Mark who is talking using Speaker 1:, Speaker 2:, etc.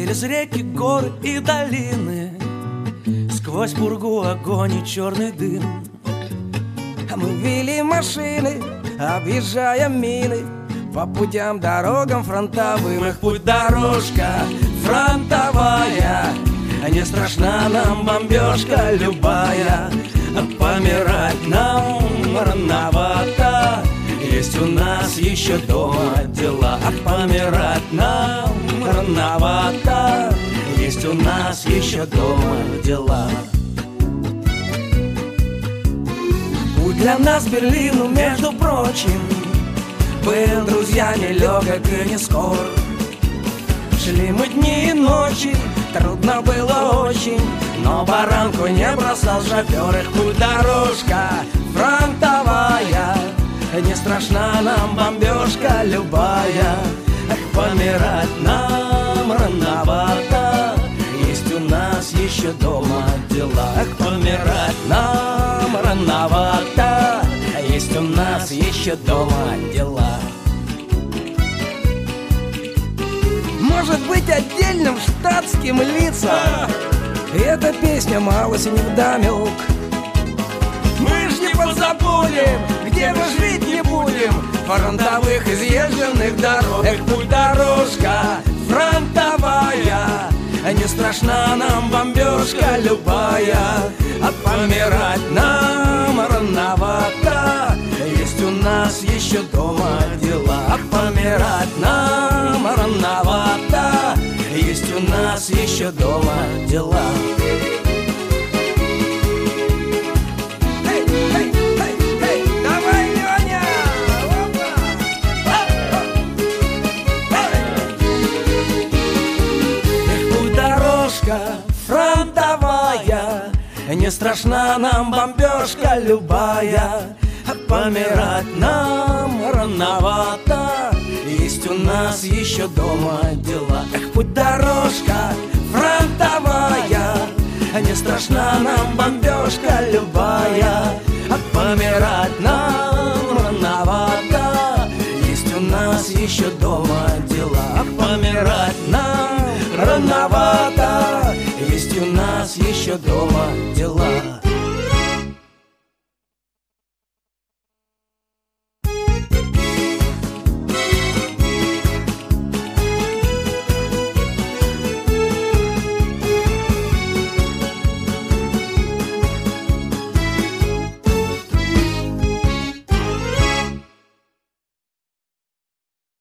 Speaker 1: Через реки, горы и долины, сквозь пургу, огонь и черный дым.
Speaker 2: А мы вели машины, объезжая мины, по путям, дорогам фронтовым.
Speaker 1: Эх, путь дорожка фронтовая, не страшна нам бомбежка любая. Помирать нам рановато, есть у нас еще дома дела. Помирать нам рановато, есть у нас еще дома дела. Путь для нас к Берлину, между прочим, был, друзья, нелегок и не скор. Шли мы дни и ночи, трудно было очень, но баранку не бросал шофер. Их путь дорожка фронтовая, не страшна нам бомбежка любая. Эх, помирать нам рановато, есть у нас еще дома дела. Эх, помирать нам рановато, есть у нас еще дома дела.
Speaker 2: Может быть, отдельным штатским лицам эта песня малость не вдомек.
Speaker 1: Мы ж не позабудем,
Speaker 2: Где мы жить не будем, фронтовых изъезженных дорог.
Speaker 1: эх, путь дорожка фронтовая, не страшна нам бомбежка любая. А помирать нам рановато, есть у нас еще дома дела. А помирать нам рановато, есть у нас еще дома дела.
Speaker 2: Давай, Леня!
Speaker 1: Эх, путь дорожка фронтовая, не страшна нам бомбежка любая. Помирать нам рановато, есть у нас еще дома дела. Эх, путь дорожка фронтовая, не страшна нам бомбежка любая. Помирать нам рановато, есть у нас еще дома дела. Помирать нам рановато, есть у нас еще дома дела.